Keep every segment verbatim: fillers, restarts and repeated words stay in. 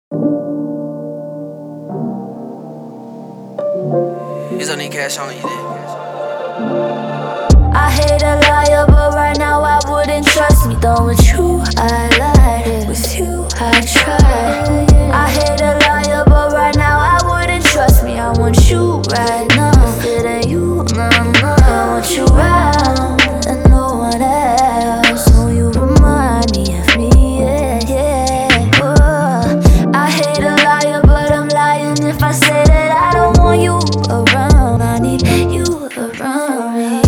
It's only cash on you, I hate a liar, but right now I wouldn't trust me. Done with you, I lied. With you, I tried. I hate a liar, but right now I wouldn't trust me. I want you right now. If it ain't you, no, no. I want you around and no one else. So you remind me of me, yeah, yeah. Oh, I hate a liar, but I'm lying if I say that I don't want you around. I need you around me.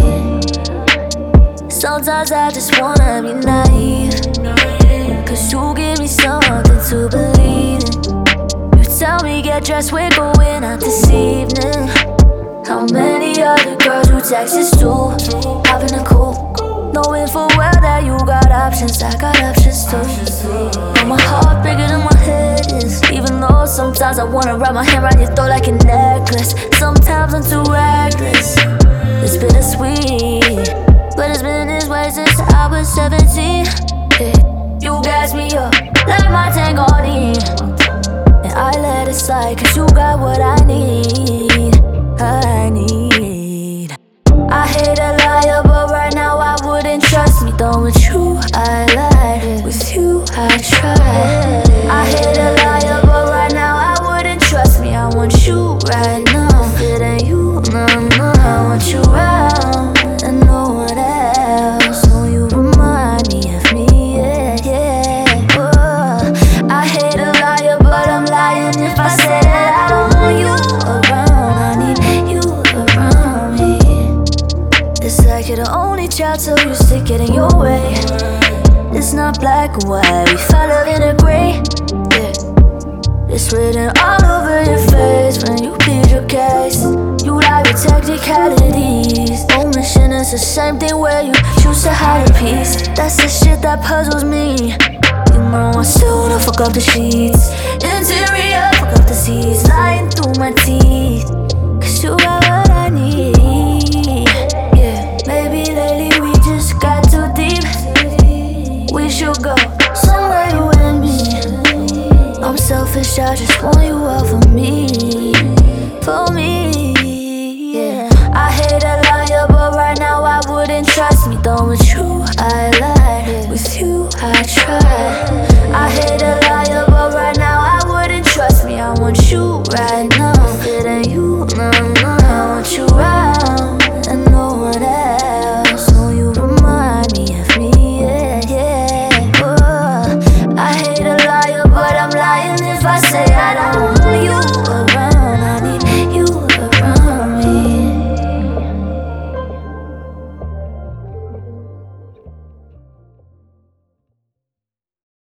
Sometimes I just wanna be naive, cause you give me something to believe in. You tell me get dressed, we're going out this evening. How many other girls you text is to? Having a cool, knowing full well that you got options, I got options too. But my heart bigger than my head is. Even though sometimes I wanna wrap my hand around your throat like a necklace. Sometimes I'm too reckless. It's bittersweet, but it's been this way since I was seventeen. Yeah. You gas me up like my Tango in, and I let it slide cause you got what I need. I need. I hate a liar, but right now I wouldn't trust me. Done with you, I lied. With you, I tried. I hate a liar, but right now I wouldn't trust me. I want you right now. If it ain't you, no, no. I want you around and no one else. So you remind me of me, yeah, yeah. Oh, I hate a liar, but I'm lying if I say that I don't want you around. I need you around me. It's like you're the only child, so used to getting your way. It's not black and white, we follow in a gray. Yeah. It's written all over your face when you plead your case. You lie with technicalities. Omission is the same thing where you choose to hide a piece. That's the shit that puzzles me. You know I still wanna fuck up the sheets. Interior, fuck up the seats. Lying through my teeth, cause you got what I need. Yeah, maybe lately we just got too deep. We should go somewhere you and me. I'm selfish, I just want you all for me. For me, yeah. I hate a liar, but right now I wouldn't trust me. Done with you, I lied. With you, I tried. I hate a liar, but right now I wouldn't trust me. I want you right now. If it ain't you, no, no. I want you around and no one else. So you remind me of me, yeah, yeah. Oh, I hate a liar, but I'm lying if I say